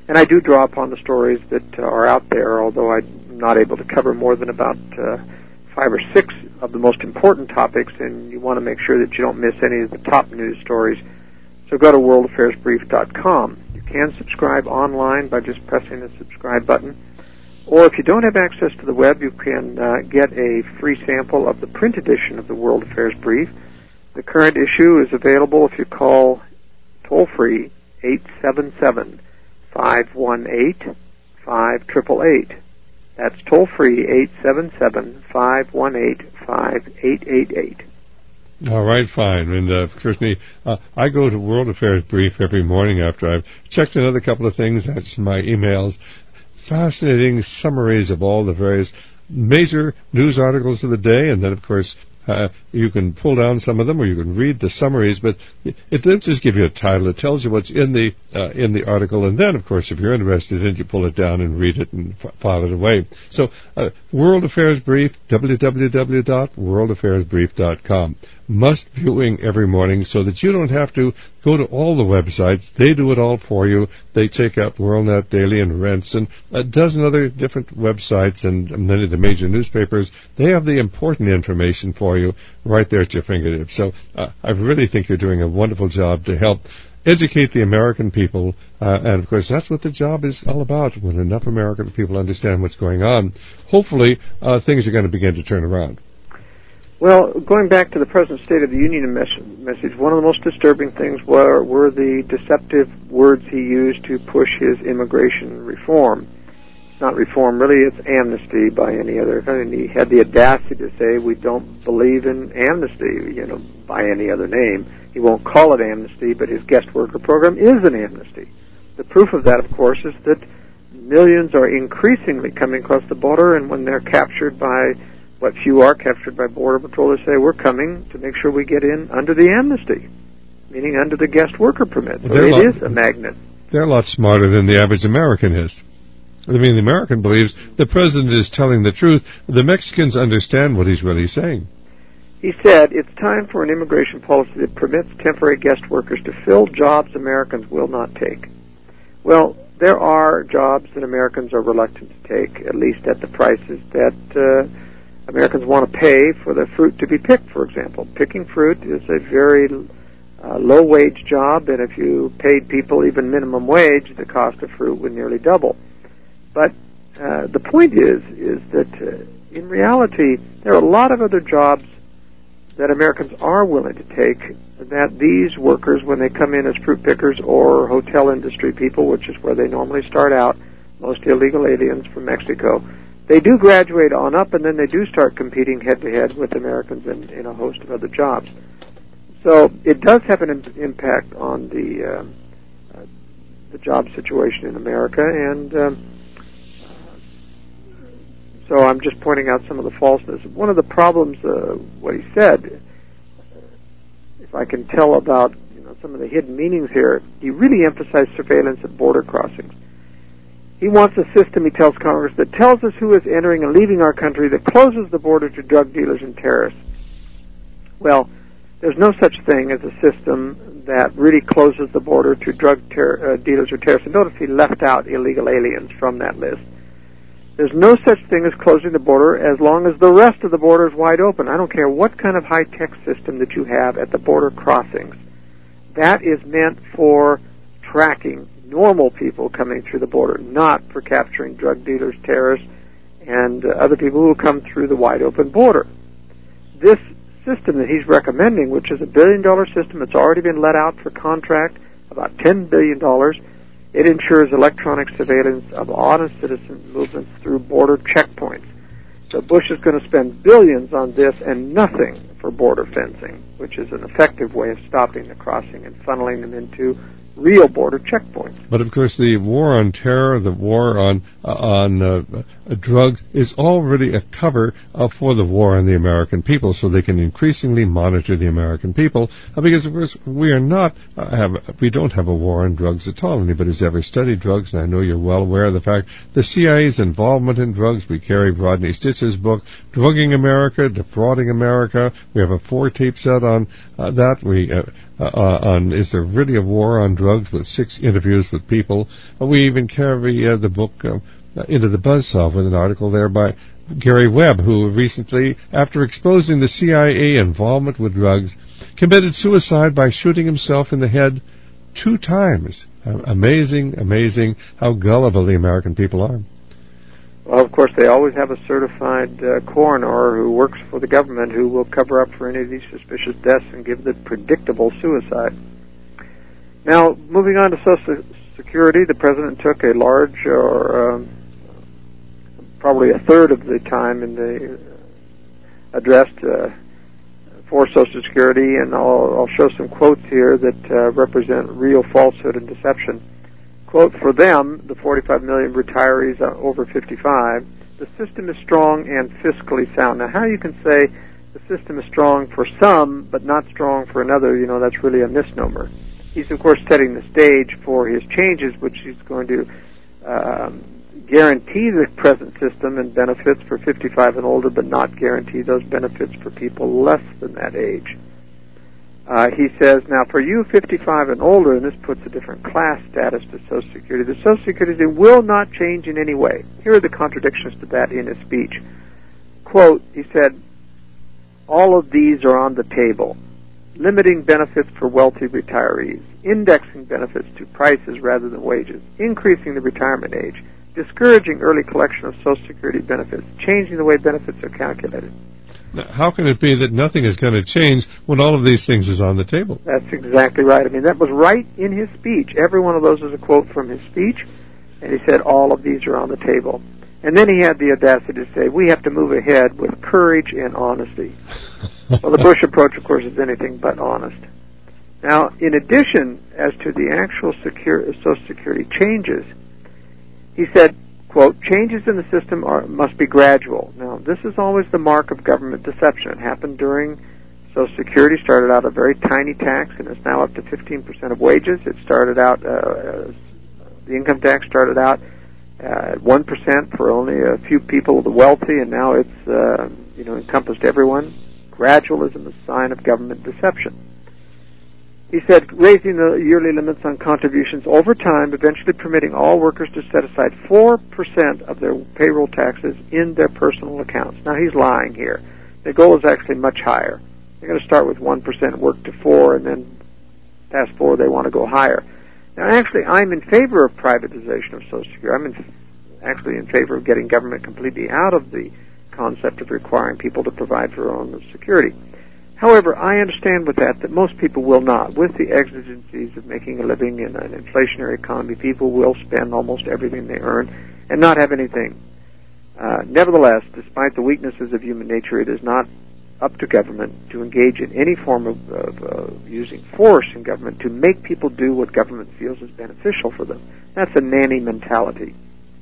And I do draw upon the stories that uh, are out there, although I'm not able to cover more than about uh, five or six of the most important topics, and you want to make sure that you don't miss any of the top news stories. So go to world affairs brief dot com. You can subscribe online by just pressing the subscribe button. Or if you don't have access to the web, you can uh, get a free sample of the print edition of the World Affairs Brief. The current issue is available if you call toll-free eight seven seven, five one eight, five eight eight eight. That's toll-free eight seven seven, five one eight, five eight eight eight. All right, fine. And, uh, Kirstine, uh, I go to World Affairs Brief every morning after I've checked another couple of things. That's my emails. Fascinating summaries of all the various major news articles of the day, and then, of course, uh, you can pull down some of them, or you can read the summaries, but it, it doesn't just give you a title. It tells you what's in the uh, in the article, and then, of course, if you're interested in it, you pull it down and read it and f- file it away. So, uh, World Affairs Brief, w w w dot world affairs brief dot com. Must viewing every morning so that you don't have to go to all the websites. They do it all for you. They take out WorldNet Daily and Rents and a dozen other different websites and many of the major newspapers. They have the important information for you right there at your fingertips. So uh, I really think you're doing a wonderful job to help educate the American people. Uh, and, of course, that's what the job is all about. When enough American people understand what's going on, hopefully uh, things are going to begin to turn around. Well, going back to the President's State of the Union mes- message, one of the most disturbing things were, were the deceptive words he used to push his immigration reform. It's not reform, really, it's amnesty by any other. I mean, he had the audacity to say we don't believe in amnesty, you know, by any other name. He won't call it amnesty, but his guest worker program is an amnesty. The proof of that, of course, is that millions are increasingly coming across the border, and when they're captured by what few are captured by Border Patrol, they say, we're coming to make sure we get in under the amnesty, meaning under the guest worker permit. So it lot, is a magnet. They're a lot smarter than the average American is. I mean, the American believes the president is telling the truth. The Mexicans understand what he's really saying. He said, it's time for an immigration policy that permits temporary guest workers to fill jobs Americans will not take. Well, there are jobs that Americans are reluctant to take, at least at the prices that uh, Americans want to pay for the fruit to be picked, for example. Picking fruit is a very uh, low-wage job, and if you paid people even minimum wage, the cost of fruit would nearly double. But uh, the point is, is that uh, in reality, there are a lot of other jobs that Americans are willing to take that these workers, when they come in as fruit pickers or hotel industry people, which is where they normally start out, most illegal aliens from Mexico, they do graduate on up, and then they do start competing head-to-head with Americans in, in a host of other jobs. So it does have an im- impact on the uh, uh, the job situation in America, and um, so I'm just pointing out some of the falseness. One of the problems, uh, what he said, if I can tell about you know some of the hidden meanings here, he really emphasized surveillance at border crossings. He wants a system, he tells Congress, that tells us who is entering and leaving our country, that closes the border to drug dealers and terrorists. Well, there's no such thing as a system that really closes the border to drug ter- uh, dealers or terrorists. And notice he left out illegal aliens from that list. There's no such thing as closing the border as long as the rest of the border is wide open. I don't care what kind of high-tech system that you have at the border crossings. That is meant for tracking normal people coming through the border, not for capturing drug dealers, terrorists, and uh, other people who come through the wide-open border. This system that he's recommending, which is a billion-dollar system, it's already been let out for contract, about ten billion dollars. It ensures electronic surveillance of honest citizen movements through border checkpoints. So Bush is going to spend billions on this and nothing for border fencing, which is an effective way of stopping the crossing and funneling them into real border checkpoints. But of course, the war on terror, the war on uh, on uh, uh, drugs, is already a cover uh, for the war on the American people, so they can increasingly monitor the American people. Uh, because of course, we are not uh, have we don't have a war on drugs at all. Anybody's ever studied drugs, and I know you're well aware of the fact the C I A's involvement in drugs. We carry Rodney Stich's book, "Drugging America, Defrauding America." We have a four-tape set on uh, that. We uh, uh, on is there really a war on drugs with six interviews with people. Uh, we even carry uh, the book uh, into the Buzzsaw with an article there by Gary Webb, who recently, after exposing the C I A involvement with drugs, committed suicide by shooting himself in the head two times. Uh, amazing, amazing how gullible the American people are. Well, of course, they always have a certified uh, coroner who works for the government who will cover up for any of these suspicious deaths and give the predictable suicide. Now, moving on to Social Security, the President took a large, or um, probably a third of the time in the uh, address uh, for Social Security, and I'll, I'll show some quotes here that uh, represent real falsehood and deception. Quote, for them, the forty-five million retirees uh, over fifty-five, the system is strong and fiscally sound. Now, how you can say the system is strong for some but not strong for another, you know, that's really a misnomer. He's, of course, setting the stage for his changes, which he's going to um, guarantee the present system and benefits for fifty-five and older, but not guarantee those benefits for people less than that age. Uh, he says, now for you fifty-five and older, and this puts a different class status to Social Security, the Social Security will not change in any way. Here are the contradictions to that in his speech. Quote, he said, all of these are on the table. Limiting benefits for wealthy retirees, indexing benefits to prices rather than wages, increasing the retirement age, discouraging early collection of Social Security benefits, changing the way benefits are calculated. Now, how can it be that nothing is going to change when all of these things is on the table? That's exactly right. I mean, that was right in his speech. Every one of those is a quote from his speech, and he said all of these are on the table. And then he had the audacity to say, we have to move ahead with courage and honesty. Well, the Bush approach, of course, is anything but honest. Now, in addition, as to the actual secure, Social Security changes, he said, quote, changes in the system are, must be gradual. Now, this is always the mark of government deception. It happened during Social Security, started out a very tiny tax, and is now up to fifteen percent of wages. It started out, uh, the income tax started out uh, at one percent for only a few people, the wealthy, and now it's, uh, you know, encompassed everyone. Gradualism is a sign of government deception. He said, raising the yearly limits on contributions over time, eventually permitting all workers to set aside four percent of their payroll taxes in their personal accounts. Now, he's lying here. The goal is actually much higher. They're going to start with one percent, work to four, and then past four, they want to go higher. Now, actually, I'm in favor of privatization of Social Security. I'm in, actually in favor of getting government completely out of the concept of requiring people to provide for their own security. However, I understand with that that most people will not. With the exigencies of making a living in an inflationary economy, people will spend almost everything they earn and not have anything. Uh, nevertheless, despite the weaknesses of human nature, it is not up to government to engage in any form of, of uh, using force in government to make people do what government feels is beneficial for them. That's a nanny mentality.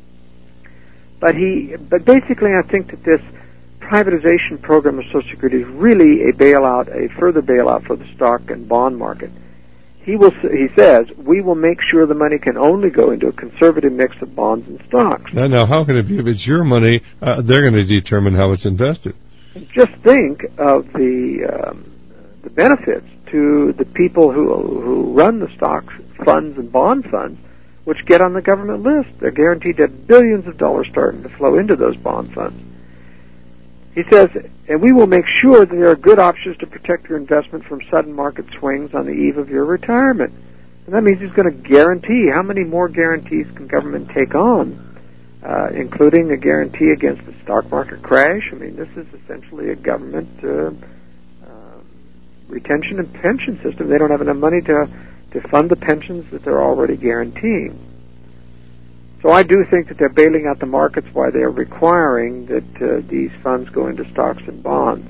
But he, but basically, I think that this privatization program of Social Security is really a bailout, a further bailout for the stock and bond market. He will, he says, we will make sure the money can only go into a conservative mix of bonds and stocks. Now, now how can it be if it's your money? Uh, they're going to determine how it's invested. Just think of the um, the benefits to the people who who run the stocks, funds, and bond funds, which get on the government list. They're guaranteed to have billions of dollars starting to flow into those bond funds. He says, and we will make sure that there are good options to protect your investment from sudden market swings on the eve of your retirement. And that means he's going to guarantee. How many more guarantees can government take on, uh, including a guarantee against the stock market crash? I mean, this is essentially a government uh, uh, retention and pension system. They don't have enough money to, to fund the pensions that they're already guaranteeing. So I do think that they're bailing out the markets while they're requiring that uh, these funds go into stocks and bonds.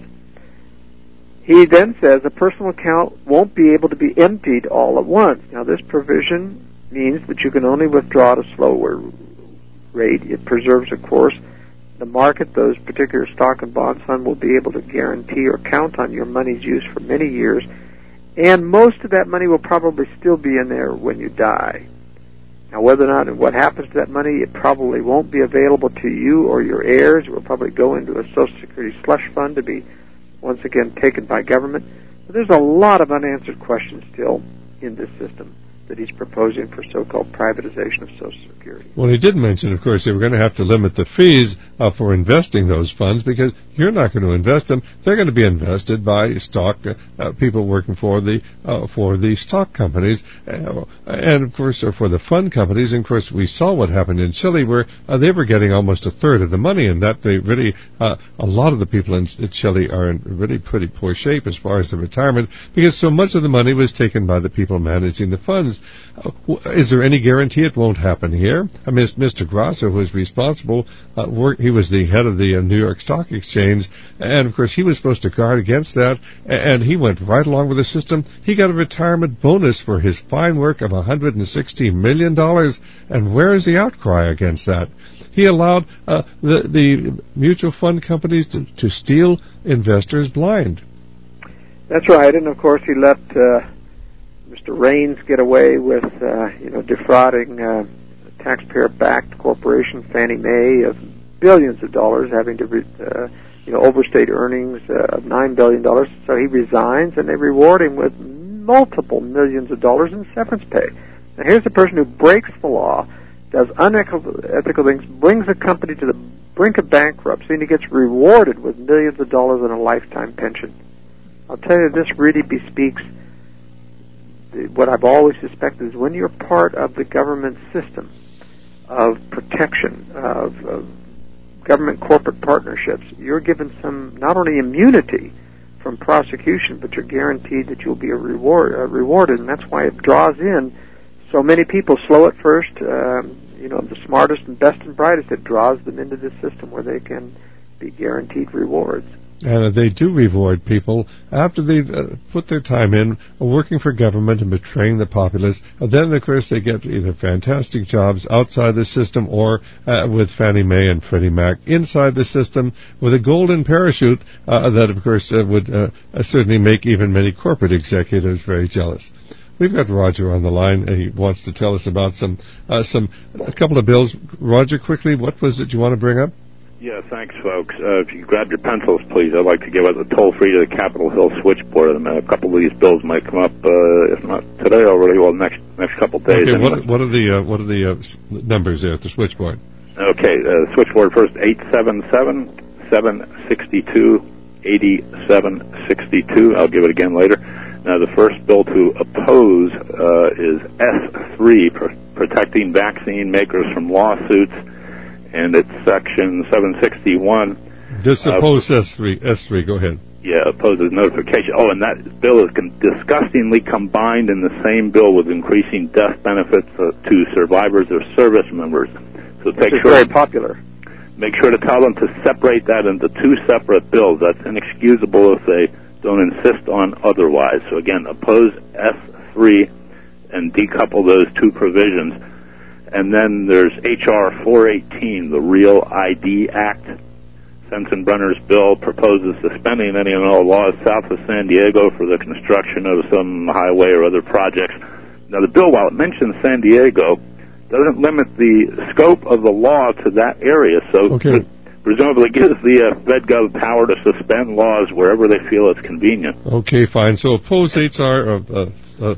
He then says a personal account won't be able to be emptied all at once. Now, this provision means that you can only withdraw at a slower rate. It preserves, of course, the market. Those particular stock and bond fund will be able to guarantee or count on your money's use for many years, and most of that money will probably still be in there when you die. Now, whether or not and what happens to that money, it probably won't be available to you or your heirs. It will probably go into a Social Security slush fund to be, once again, taken by government. So there's a lot of unanswered questions still in this system that he's proposing for so-called privatization of Social Security. Well, he did mention, of course, they were going to have to limit the fees uh, for investing those funds because you're not going to invest them. They're going to be invested by stock uh, uh, people working for the uh, for the stock companies, uh, and of course uh, for the fund companies. And of course, we saw what happened in Chile, where uh, they were getting almost a third of the money, and that they really uh, a lot of the people in Chile are in really pretty poor shape as far as the retirement because so much of the money was taken by the people managing the funds. Uh, is there any guarantee it won't happen here? I mean, Mister Grasso, who was responsible, uh, work, he was the head of the uh, New York Stock Exchange, and of course he was supposed to guard against that, and he went right along with the system. He got a retirement bonus for his fine work of one hundred sixty million dollars, and where is the outcry against that? He allowed uh, the, the mutual fund companies to, to steal investors blind. That's right, and of course he let uh, Mister Raines get away with, uh, you know, defrauding uh, a taxpayer-backed corporation, Fannie Mae, of billions of dollars, having to, re- uh, you know, overstate earnings uh, of nine billion dollars. So he resigns, and they reward him with multiple millions of dollars in severance pay. Now here's a person who breaks the law, does unethical ethical things, brings a company to the brink of bankruptcy, and he gets rewarded with millions of dollars in a lifetime pension. I'll tell you, this really bespeaks what I've always suspected is when you're part of the government system of protection, of, of government corporate partnerships, you're given some, not only immunity from prosecution, but you're guaranteed that you'll be a reward, uh, rewarded, and that's why it draws in so many people, slow at first, um, you know, the smartest and best and brightest. It draws them into this system where they can be guaranteed rewards. And they do reward people after they've uh, put their time in uh, working for government and betraying the populace. And then, of course, they get either fantastic jobs outside the system or uh, with Fannie Mae and Freddie Mac inside the system with a golden parachute uh, that, of course, uh, would uh, uh, certainly make even many corporate executives very jealous. We've got Roger on the line, and he wants to tell us about some, uh, some a couple of bills. Roger, quickly, what was it you want to bring up? Yeah, thanks, folks. Uh, if you grab your pencils, please, I'd like to give a toll-free to the Capitol Hill switchboard. And a couple of these bills might come up, uh, if not today already, well, next next couple of days. Okay, what, what are the uh, what are the uh, numbers there at the switchboard? Okay, uh, switchboard first, eight seven seven, seven six two, eight seven six two. I'll give it again later. Now, the first bill to oppose uh, is S three, pr- protecting vaccine makers from lawsuits. And it's section seven sixty-one. Just oppose uh, S three. S three, go ahead. Yeah, opposes notification. Oh, and that bill is con- disgustingly combined in the same bill with increasing death benefits uh, to survivors or service members. So take it's sure very popular. Make sure to tell them to separate that into two separate bills. That's inexcusable if they don't insist on otherwise. So again, oppose S three and decouple those two provisions. And then there's H R four eighteen, the Real I D Act. Sensenbrenner's bill proposes suspending any and all laws south of San Diego for the construction of some highway or other projects. Now, the bill, while it mentions San Diego, doesn't limit the scope of the law to that area. So okay. pre- presumably gives the uh, FedGov power to suspend laws wherever they feel it's convenient. Okay, fine. So oppose H R uh, uh,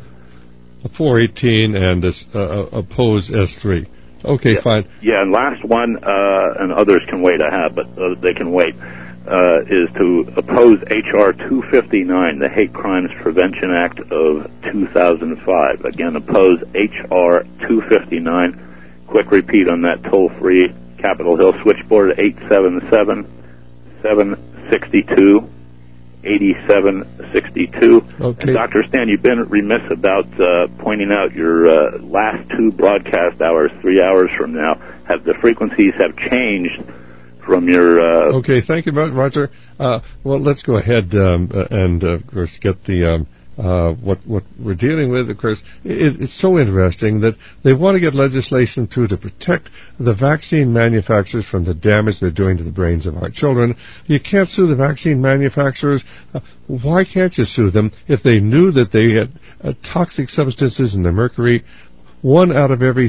four eighteen and uh, oppose S three. Okay, yeah. fine. Yeah, and last one, uh, and others can wait, I have, but uh, they can wait, uh, is to oppose H R two fifty-nine, the Hate Crimes Prevention Act of two thousand five. Again, oppose H R two fifty-nine. Quick repeat on that toll-free Capitol Hill switchboard, eight seven seven, seven six two, eight seven six two. Okay. And Doctor Stan, you've been remiss about uh, pointing out your uh, last two broadcast hours, three hours from now, have the frequencies have changed from your... Uh, okay, thank you, Roger. Uh, well, let's go ahead um, and, uh, of course, get the... Um, Uh, what what we're dealing with, of course, it, it's so interesting that they want to get legislation through to protect the vaccine manufacturers from the damage they're doing to the brains of our children. You can't sue the vaccine manufacturers. Uh, why can't you sue them if they knew that they had uh, toxic substances in the mercury? One out of every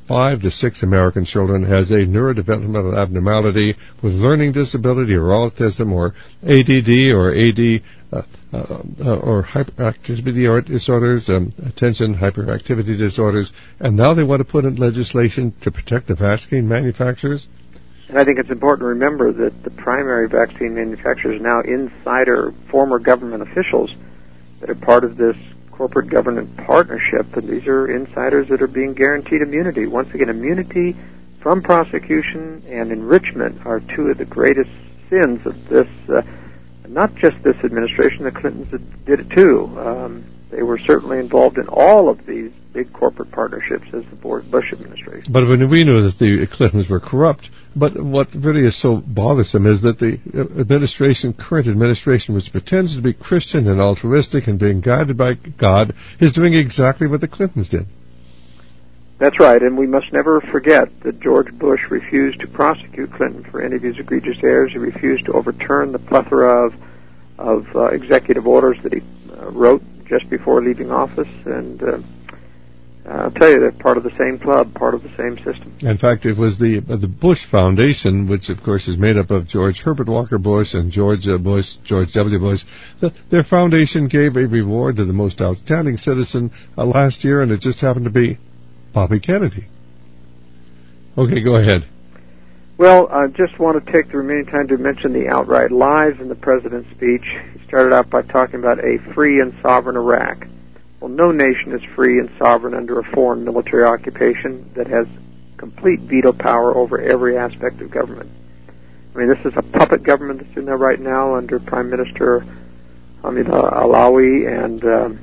five to six American children has a neurodevelopmental abnormality with learning disability or autism or A D D or A D uh, uh, or hyperactivity disorders, um, attention hyperactivity disorders, and now they want to put in legislation to protect the vaccine manufacturers. And I think it's important to remember that the primary vaccine manufacturers are now insider former government officials that are part of this corporate government partnership, and these are insiders that are being guaranteed immunity. Once again, immunity from prosecution and enrichment are two of the greatest sins of this, uh, not just this administration, the Clintons did it too. Um, they were certainly involved in all of these big corporate partnerships as the Bush administration. But when we know that the Clintons were corrupt, but what really is so bothersome is that the administration, current administration, which pretends to be Christian and altruistic and being guided by God, is doing exactly what the Clintons did. That's right, and we must never forget that George Bush refused to prosecute Clinton for any of his egregious errors. He refused to overturn the plethora of, of uh, executive orders that he uh, wrote just before leaving office, and uh, I'll tell you, they're part of the same club, part of the same system. In fact, it was the uh, the Bush Foundation, which of course is made up of George Herbert Walker Bush and George uh, Bush, George W. Bush. The, their foundation gave a reward to the most outstanding citizen uh, last year, and it just happened to be Bobby Kennedy. Okay, go ahead. Well, I just want to take the remaining time to mention the outright lies in the president's speech. He started out by talking about a free and sovereign Iraq. Well, no nation is free and sovereign under a foreign military occupation that has complete veto power over every aspect of government. I mean, this is a puppet government that's in there right now under Prime Minister Hamid Alawi, and um,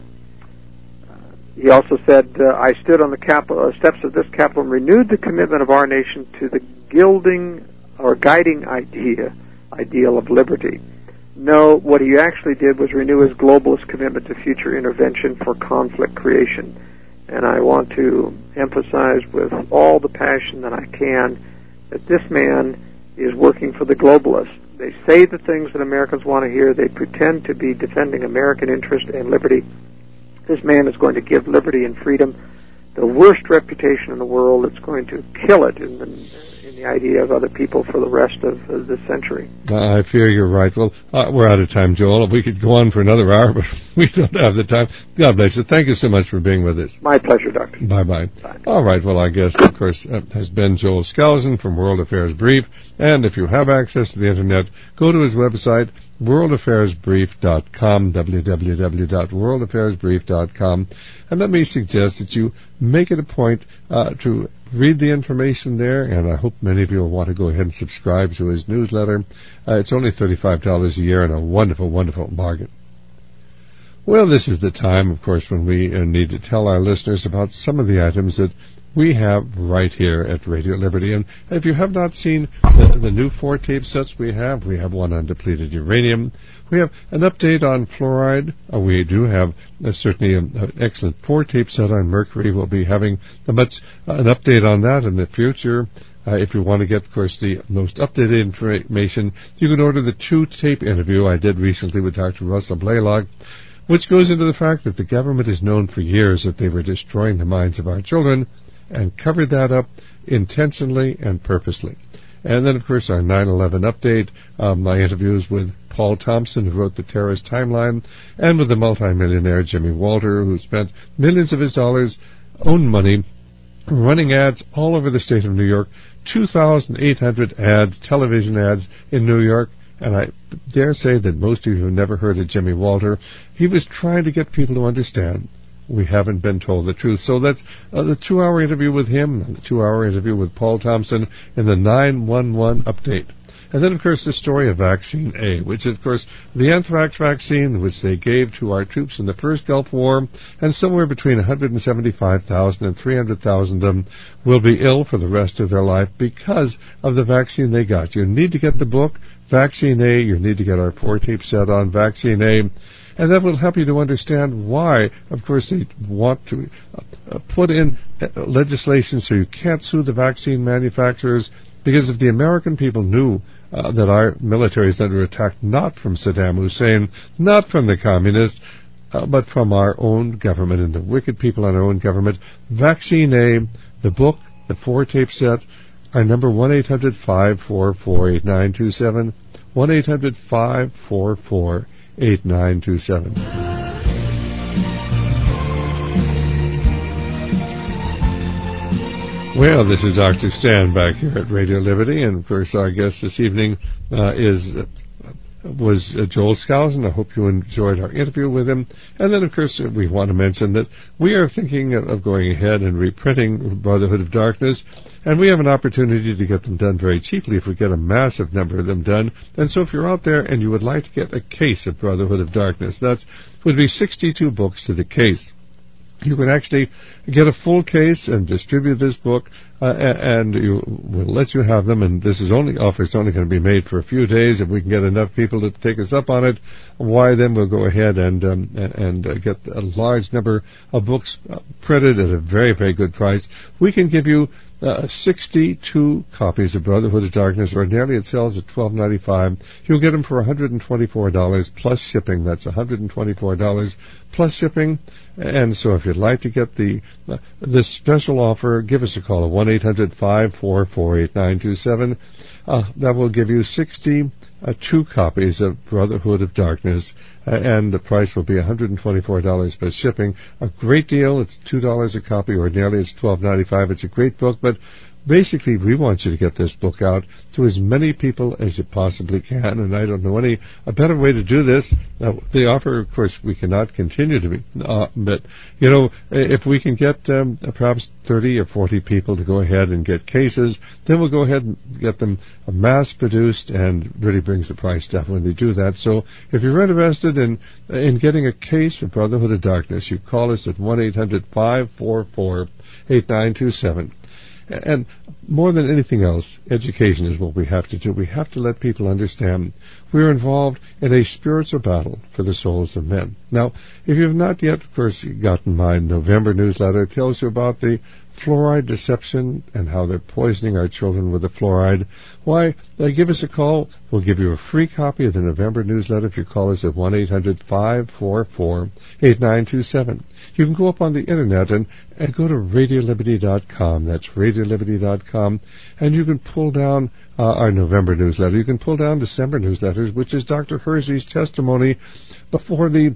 he also said, uh, I stood on the cap- uh, steps of this Capitol and renewed the commitment of our nation to the gilding or guiding idea, ideal of liberty. No, what he actually did was renew his globalist commitment to future intervention for conflict creation. And I want to emphasize with all the passion that I can that this man is working for the globalists. They say the things that Americans want to hear. They pretend to be defending American interest and liberty. This man is going to give liberty and freedom the worst reputation in the world. It's going to kill it in the, in the idea of other people for the rest of uh, this century. I fear you're right. Well, uh, we're out of time, Joel. We could go on for another hour, but we don't have the time. God bless you. Thank you so much for being with us. My pleasure, Doctor. Bye-bye. Bye. All right. Well, our guest, of course, uh, has been Joel Skousen from World Affairs Brief. And if you have access to the Internet, go to his website, world affairs brief dot com, w w w dot world affairs brief dot com. And let me suggest that you make it a point uh, to read the information there, and I hope many of you will want to go ahead and subscribe to his newsletter. Uh, it's only thirty-five dollars a year and a wonderful, wonderful bargain. Well, this is the time, of course, when we uh, need to tell our listeners about some of the items that we have right here at Radio Liberty. And if you have not seen the, the new four tape sets we have, we have one on depleted uranium. We have an update on fluoride. Uh, we do have uh, certainly an, an excellent four tape set on mercury. We'll be having a much uh, an update on that in the future. Uh, if you want to get, of course, the most updated information, you can order the two-tape interview I did recently with Doctor Russell Blaylock, which goes into the fact that the government has known for years that they were destroying the minds of our children, and covered that up intentionally and purposely. And then, of course, our nine eleven update, um, my interviews with Paul Thompson, who wrote the terrorist timeline, and with the multimillionaire Jimmy Walter, who spent millions of his dollars, own money, running ads all over the state of New York, two thousand eight hundred ads, television ads in New York. And I dare say that most of you have never heard of Jimmy Walter. He was trying to get people to understand we haven't been told the truth. So that's uh, the two-hour interview with him, and the two-hour interview with Paul Thompson in the nine one one update. And then, of course, the story of Vaccine A, which is, of course, the anthrax vaccine which they gave to our troops in the first Gulf War, and somewhere between one hundred seventy-five thousand and three hundred thousand of them will be ill for the rest of their life because of the vaccine they got. You need to get the book, Vaccine A. You need to get our four-tape set on Vaccine A. And that will help you to understand why, of course, they want to uh, put in uh, legislation so you can't sue the vaccine manufacturers, because if the American people knew uh, that our military is under attack not from Saddam Hussein, not from the communists, uh, but from our own government and the wicked people in our own government, Vaccine A, the book, the four-tape set. Our number, one eight hundred five four four eight nine two seven, one eight hundred five four four eight nine two seven. Well, this is Doctor Stan back here at Radio Liberty, and of course our guest this evening uh, is uh, was uh, Joel Skousen. I hope you enjoyed our interview with him. And then, of course, we want to mention that we are thinking of going ahead and reprinting Brotherhood of Darkness, and we have an opportunity to get them done very cheaply if we get a massive number of them done. And so if you're out there and you would like to get a case of Brotherhood of Darkness, that would be sixty-two books to the case. You can actually get a full case and distribute this book, uh, and you, we'll let you have them. And this is only offer is only going to be made for a few days. If we can get enough people to take us up on it, why then we'll go ahead and um, and uh, get a large number of books uh, printed at a very very good price. We can give you Uh, sixty-two copies of Brotherhood of Darkness. Ordinarily it sells at twelve ninety-five. You'll get them for one hundred twenty-four dollars plus shipping. That's one hundred twenty-four dollars plus shipping. And so if you'd like to get the uh, this special offer, give us a call at one eight hundred five four four eight nine two seven. Uh, that will give you sixty Uh, two copies of Brotherhood of Darkness, uh, and the price will be one hundred twenty-four dollars plus shipping. A great deal. It's two dollars a copy. Ordinarily it's twelve ninety-five. It's a great book, but basically we want you to get this book out to as many people as you possibly can, and I don't know any a better way to do this. Now, the offer, of course, we cannot continue to be, uh, but, you know, if we can get um, perhaps thirty or forty people to go ahead and get cases, then we'll go ahead and get them mass-produced, and really brings the price down when they do that. So if you're interested in in getting a case of Brotherhood of Darkness, you call us at one eight hundred five four four eight nine two seven. And more than anything else, education is what we have to do. We have to let people understand we're involved in a spiritual battle for the souls of men. Now, if you have not yet, of course, gotten my November newsletter, it tells you about the fluoride deception and how they're poisoning our children with the fluoride. Why, uh, give us a call. We'll give you a free copy of the November newsletter if you call us at one eight hundred five four four eight nine two seven. You can go up on the internet and, and go to radio liberty dot com. That's radio liberty dot com. And you can pull down uh, our November newsletter. You can pull down December newsletters, which is Doctor Hersey's testimony before the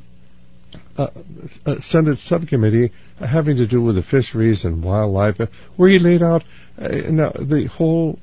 Uh, uh, Senate subcommittee uh, having to do with the fisheries and wildlife, uh, where he laid out uh, now the whole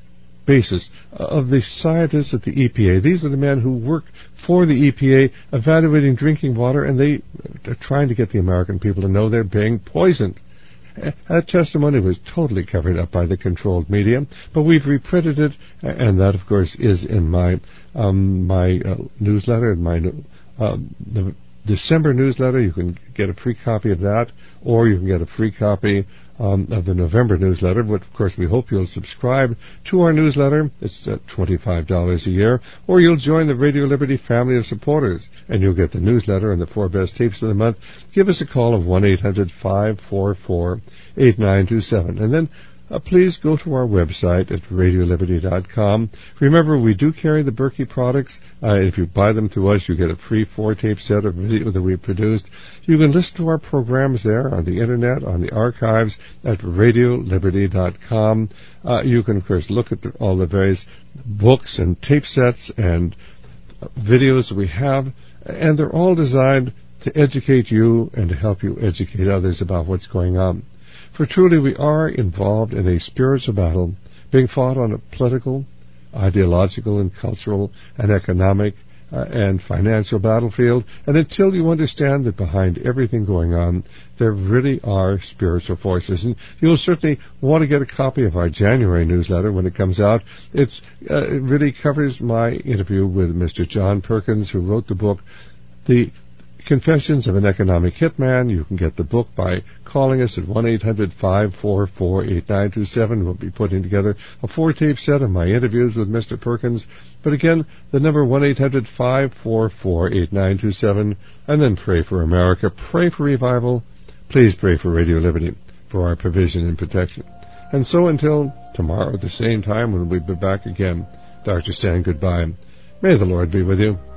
basis of the scientists at the E P A. These are the men who work for the E P A evaluating drinking water, and they are trying to get the American people to know they're being poisoned. Uh, that testimony was totally covered up by the controlled media, but we've reprinted it, and that, of course, is in my um, my uh, newsletter, and my uh, the December newsletter. You can get a free copy of that, or you can get a free copy um, of the November newsletter, but of course we hope you'll subscribe to our newsletter. It's uh, twenty-five dollars a year, or you'll join the Radio Liberty family of supporters, and you'll get the newsletter and the four best tapes of the month. Give us a call of one eight hundred five four four eight nine two seven, and then Uh, please go to our website at radio liberty dot com. Remember, we do carry the Berkey products. Uh, if you buy them through us, you get a free four-tape set of video that we produced. You can listen to our programs there on the Internet, on the archives at radio liberty dot com. Uh, you can, of course, look at the, all the various books and tape sets and uh, videos that we have, and they're all designed to educate you and to help you educate others about what's going on. For truly we are involved in a spiritual battle being fought on a political, ideological, and cultural, and economic, uh, and financial battlefield. And until you understand that behind everything going on, there really are spiritual forces. And you'll certainly want to get a copy of our January newsletter when it comes out. It's, uh, it really covers my interview with Mister John Perkins, who wrote the book, The Confessions of an Economic Hitman. You can get the book by calling us at one eight hundred five four four eight nine two seven. We'll be putting together a four-tape set of my interviews with Mister Perkins. But again, the number one eight hundred five four four eight nine two seven, and then pray for America, pray for revival. Please pray for Radio Liberty, for our provision and protection. And so until tomorrow at the same time when we'll be back again, Doctor Stan, goodbye. May the Lord be with you.